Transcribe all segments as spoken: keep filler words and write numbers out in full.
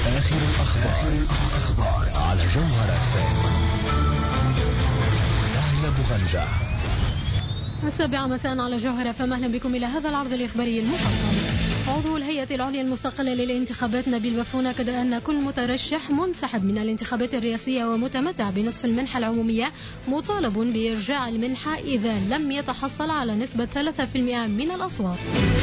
آخر الأخبار, الأخبار على جوهر اف ام. نهلة بغنجة. السابعة مساء على جوهر اف ام. أهلا بكم إلى هذا العرض الإخباري المفصل. عضو الهيئة العليا المستقلة للانتخابات نبيل وفون أكد أن كل مترشح منسحب من الانتخابات الرئاسية ومتمتع بنصف المنحة العمومية مطالب بإرجاع المنحة إذا لم يتحصل على نسبة ثلاثة بالمئة من الأصوات.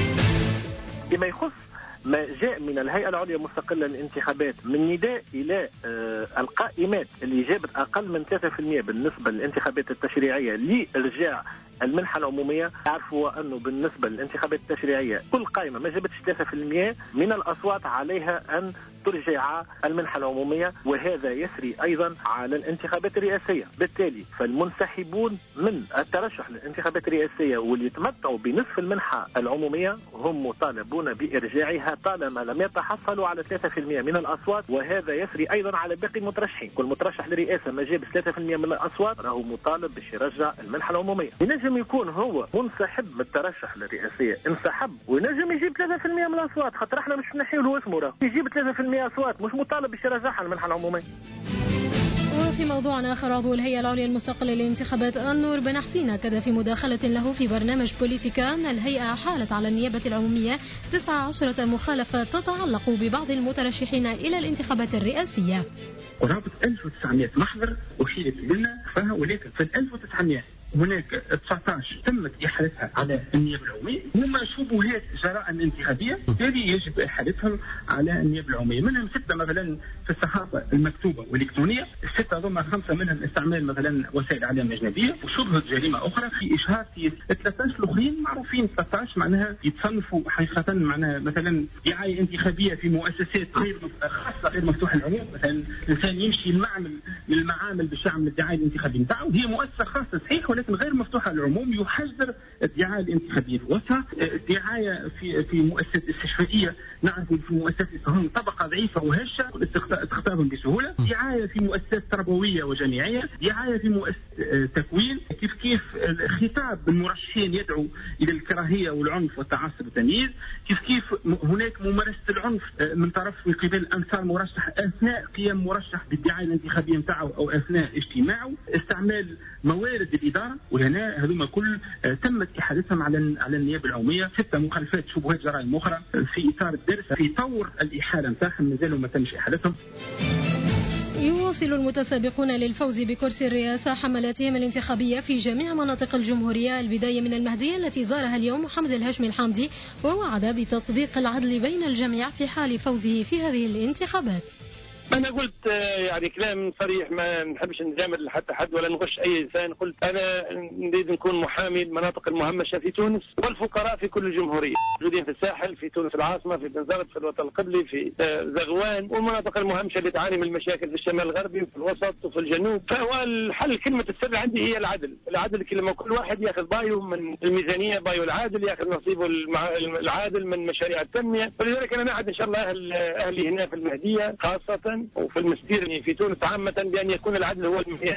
بما يخص ما جاء من الهيئة العليا المستقلة للانتخابات من نداء إلى آه القائمات اللي جابت أقل من ثلاثة بالمئة بالنسبة للانتخابات التشريعية لإرجاع المنحة العمومية، تعرفوا أنه بالنسبة للانتخابات التشريعية كل قائمة ما جابتش ثلاثة بالمئة من الأصوات عليها أن ترجع المنحة العمومية، وهذا يسري أيضا على الانتخابات الرئاسية. بالتالي فالمنسحبون من الترشح للانتخابات الرئاسية واللي يتمتعوا بنصف المنحة العمومية هم مطالبون بإرجاعها طالما لم يتحصلوا على ثلاثة بالمئة من الأصوات، وهذا يسري أيضا على باقي المترشحين. كل مترشح للرئاسة ما جاب ثلاثة بالمئة من الأصوات راهو مطالب باش يرجع المنحة العمومية. ينجم يكون هو منسحب من الترشح للرئاسية، انسحب وينجم يجيب ثلاثة بالمئة من الأصوات، خاطر احنا مش نحيو له اسمه، راه يجيب ثلاثة بالمئة أصوات مش مطالب باش يرجعها المنحة العمومية. وفي موضوع آخر، عضو الهيئة العليا المستقلة للانتخابات النور بن حسين أكد في مداخلة له في برنامج بوليتيكا أن الهيئة حالت على النيابة العمومية تسعة عشر مخالفة تتعلق ببعض المترشحين إلى الانتخابات الرئاسية. قرابة ألف وتسعمئة محضر أحيلت لنا فها، ولكن في ألف وتسعمئة هناك تسعة عشر تمت إحالتها على النيابة العمومية، هما شبهات جرائم انتخابية بالتالي يجب إحالتهم على النيابة العمومية. منهم ستة مثلا في الصحافة المكتوبة والإلكترونية، الستة ضمن خمسة منهم استعمال مثلا وسائل إعلام أجنبية، وشبهة جريمة أخرى في إشهار في ثلاثة عشر الآخرين معروفين. ثلاثة عشر معناها يتصنفوا حقيقة معناها مثلا دعاية انتخابية في مؤسسات غير خاصة غير مفتوحة للعموم. مثلا الإنسان يمشي المعمل من المعامل باش يعمل الدعاية الانتخابية نتاعو، هي مؤسسة خاصة صحيح ولكن غير مفتوحة للعموم، يحذر الدعاية الانتخابية الوسطى. الدعاية في في مؤسسات استشفائية نعرف في مؤسسات هم طبقة ضعيفة وهشة تختارهم بسهولة. دعاية في مؤسسات تربوية وجامعية، دعاية في مؤسسات تكوين، كيف كيف خطاب المرشحين يدعو إلى الكراهية والعنف والتعصب والتمييز، كيف كيف هناك ممارسة العنف من طرف من قبل أنصار مرشح أثناء قيام مرشح بالدعاية الانتخابية نتاعه أو أثناء اجتماعه، استعمال موارد الإدارة، وهنا هذوما كل تمت إحالتهم على على النيابة العمومية. ستة مخالفات شبهات جرائم أخرى في إطار الدرس في طور الإحالة نتاعهم مازالوا ما تمش إحالتهم. يواصل المتسابقون للفوز بكرسي الرئاسة حملاتهم الانتخابية في جميع مناطق الجمهورية، البداية من المهدية التي زارها اليوم محمد الهاشمي الحامدي، ووعد بتطبيق العدل بين الجميع في حال فوزه في هذه الانتخابات. أنا قلت يعني كلام صريح، ما نحبش نجامل حتى حد ولا نغش أي إنسان. قلت أنا نريد نكون محامي المناطق المهمشة في تونس والفقراء في كل الجمهورية، موجودين في الساحل، في تونس العاصمة، في بنزرت، في الوطن القبلي، في زغوان، والمناطق المهمشة اللي تعاني من المشاكل في الشمال الغربي وفي الوسط وفي الجنوب. فهو الحل كلمة السر عندي هي العدل. العدل كلمة كل واحد يأخذ بايو من الميزانية، بايو العادل، يأخذ نصيبه العادل من مشاريع التنمية. ولذلك أنا نعد إن شاء الله أهل أهلي هنا في المهدية خاصة وفي المستير في تونس عامة بأن يكون العدل هو المعيار.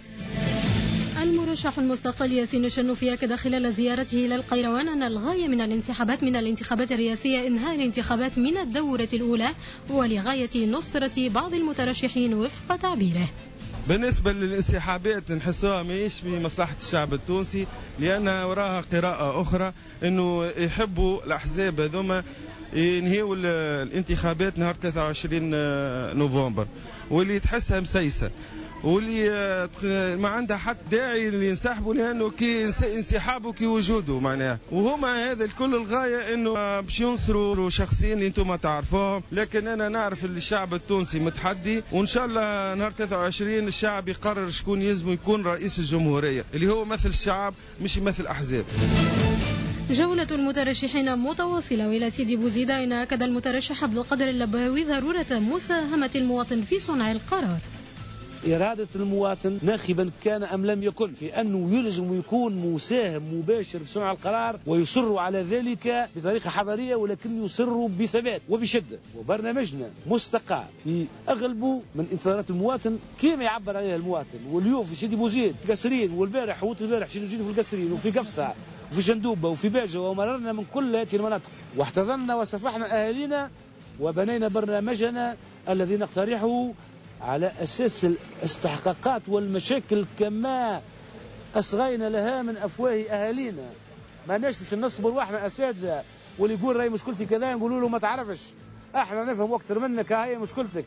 المرشح المستقل ياسين الشنوفي أكد خلال زيارته إلى القيروان أن الغاية من الانتخابات من الانتخابات الرئاسية إنهاء الانتخابات من الدورة الأولى، ولغاية نصرة بعض المترشحين وفق تعبيره. بالنسبة للانسحابات نحسوها ماهيش في مصلحة الشعب التونسي، لأن وراها قراءة أخرى أنه يحبوا الأحزاب هذوما ينهيوا الانتخابات نهار ثلاثة وعشرين نوفمبر، واللي تحسها مسيسة واللي ما عندها حتى داعي اللي ينسحبوا، لانه كي انسحابه كي وجوده معناها، وهما هذا الكل الغايه انه باش ينصروا شخصين اللي انتم تعرفوهم. لكن انا نعرف اللي الشعب التونسي متحدي، وان شاء الله نهار ثلاثة وعشرين الشعب يقرر شكون يلزم يكون رئيس الجمهوريه، اللي هو مثل الشعب مش يمثل احزاب. جولة المترشحين متواصلة. وإلى سيدي بوزيدة إن أكد المترشح عبد القادر اللباوي ضرورة مساهمة المواطن في صنع القرار. إرادة المواطن ناخبا كان أم لم يكن في أنه يلزم يكون مساهم مباشر في صنع القرار، ويصر على ذلك بطريقة حضارية، ولكن يصر بثبات وبشدة. وبرنامجنا مستقى في أغلبه من انتظارات المواطن كما يعبر عليها المواطن. واليوم في سيدي بوزيد في قصرين، والبارح ووت البارح سيدي بوزيد في القصرين، وفي قفصة وفي جندوبة وفي باجة، ومررنا من كل هذه المناطق واحتضنا وصفحنا أهالينا وبنينا برنامجنا الذي نقترحه على أساس الاستحقاقات والمشاكل كما أصغينا لها من أفواه أهالينا. ما ناش باش نصبر واحنا أساتذة واللي يقول راي مشكلتي كذا نقولوا له ما تعرفش، احنا نفهم أكثر منك، هاي مشكلتك.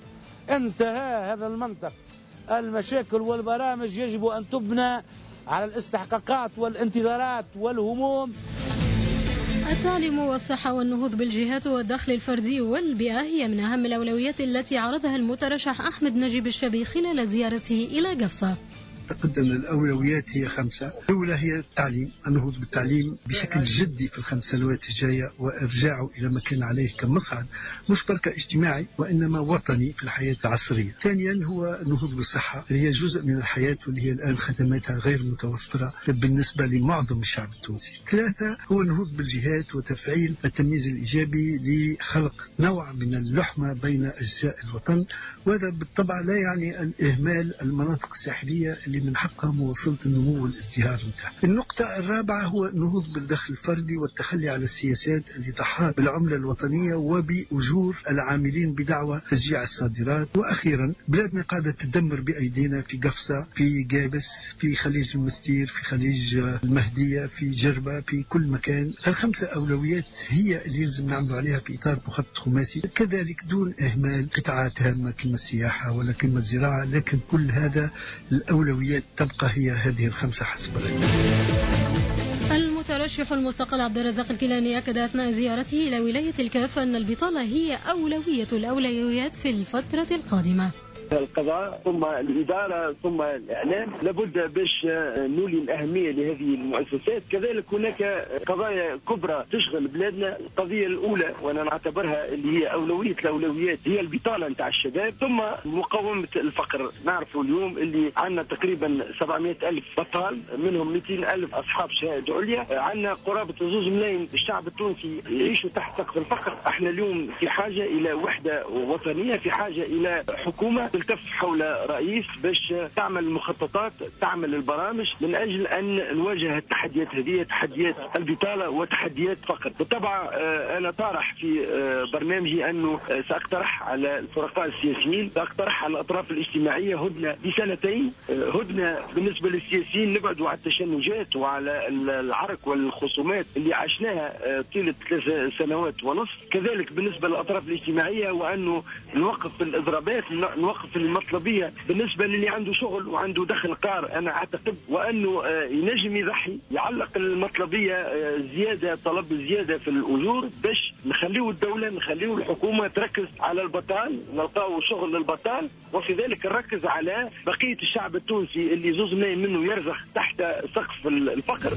انتهى هذا المنطق. المشاكل والبرامج يجب أن تبنى على الاستحقاقات والانتظارات والهموم. التعليم والصحة والنهوض بالجهات والدخل الفردي والبيئة هي من أهم الأولويات التي عرضها المترشح أحمد نجيب الشبي خلال زيارته إلى قفصة. أعتقد أن الأولويات هي خمسة. الأولى هي التعليم، النهوض بالتعليم بشكل جدي في الخمس سنوات الجاية، وإرجاعه إلى ما كان عليه كمصعد مش بركة اجتماعي وإنما وطني في الحياة العصرية. ثانيا هو النهوض بالصحة اللي هي جزء من الحياة واللي هي الآن خدماتها غير متوفرة بالنسبة لمعظم الشعب التونسي. ثلاثة هو النهوض بالجهات وتفعيل التمييز الإيجابي لخلق نوع من اللحمة بين أجزاء الوطن، وهذا بالطبع لا يعني الإهمال المناطق الساحلية اللي من حقها مواصلة النمو والازدهار نتاعها. النقطة الرابعة هو النهوض بالدخل الفردي والتخلي على السياسات اللي ضحات بالعملة الوطنية وبأجور العاملين بدعوى تشجيع الصادرات. وأخيرا بلادنا قاعدة تدمر بأيدينا في قفصة، في قابس، في خليج المستير، في خليج المهدية، في جربة، في كل مكان. الخمسة أولويات هي اللي يلزم نعمل عليها في إطار مخطط خماسي، كذلك دون إهمال قطاعات هامة كما السياحة ولا كما الزراعة، لكن كل هذا الأولويات تبقى هي هذه الخمسة حسب رأيي. المترشح المستقل عبد الرزاق الكيلاني أكد أثناء زيارته إلى ولاية الكاف أن البطالة هي أولوية الأولويات في الفترة القادمة. القضاء ثم الإدارة ثم الإعلام لابد باش نولي الأهمية لهذه المؤسسات. كذلك هناك قضايا كبرى تشغل بلادنا. القضية الأولى وأنا نعتبرها اللي هي أولوية الأولويات هي البطالة نتاع الشباب، ثم مقاومة الفقر. نعرفوا اليوم اللي عندنا تقريبا سبعمائة ألف بطال، منهم مئتين ألف أصحاب شهادة عليا، عندنا قرابة زوز ملايين الشعب التونسي يعيشوا تحت سقف الفقر. احنا اليوم في حاجة إلى وحدة وطنية، في حاجة إلى حكومة تلتف حول رئيس باش تعمل مخططات، تعمل البرامج من أجل أن نواجه التحديات هذه، تحديات البطالة وتحديات فقر. بالطبع أنا طارح في برنامجي أنه سأقترح على الفرقاء السياسيين، سأقترح على الأطراف الاجتماعية هدنة بسنتين، هدنة بالنسبة للسياسيين نبعدوا على التشنجات وعلى العرك والخصومات اللي عشناها طيلة ثلاث سنوات ونصف. كذلك بالنسبة للأطراف الاجتماعية وأنه نوقف الإضرابات، نوقف المطلبية بالنسبة للي عنده شغل وعنده دخل قار. أنا أعتقد وأنه ينجم يضحي يعلق المطلبية زيادة، طلب زيادة في الأجور باش نخليه الدولة، نخليه الحكومة تركز على البطال، نلقاو شغل للبطال، وفي ذلك نركز على بقية الشعب التونسي اللي زوز ملايين منه يرزق تحت سقف الفقر.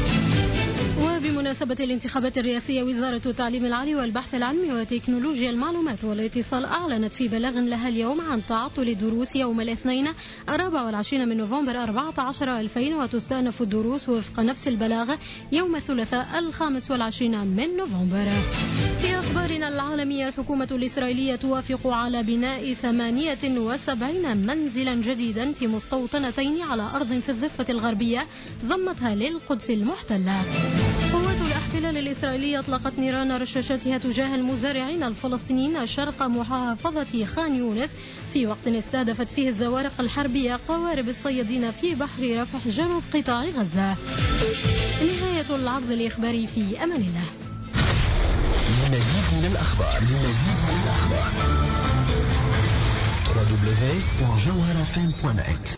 وبمناسبة الانتخابات الرئاسية، وزارة التعليم العالي والبحث العلمي وتكنولوجيا المعلومات والاتصال أعلنت في بلاغ لها اليوم عن تعطل الدروس يوم الاثنين الرابع والعشرين من نوفمبر أربعة عشر ألفين، وتستأنف الدروس وفق نفس البلاغ يوم الثلاثاء الخامس والعشرين من نوفمبر. في أخبارنا العالمية، الحكومة الإسرائيلية توافق على بناء ثمانية وسبعين منزلا جديدا في مستوطنتين على أرض في الضفة الغربية ضمتها للقدس المحتلة. قوات الاحتلال الإسرائيلية أطلقت نيران رشاشاتها تجاه المزارعين الفلسطينيين شرق محافظة خان يونس في وقت استهدفت فيه الزوارق الحربية قوارب الصيادين في بحر رفح جنوب قطاع غزة. نهاية العرض الإخباري، في أمان الله. لمزيد من الأخبار لمزيد من الأخبار دبليو دبليو دبليو دوت جوهرة إف إم دوت نت.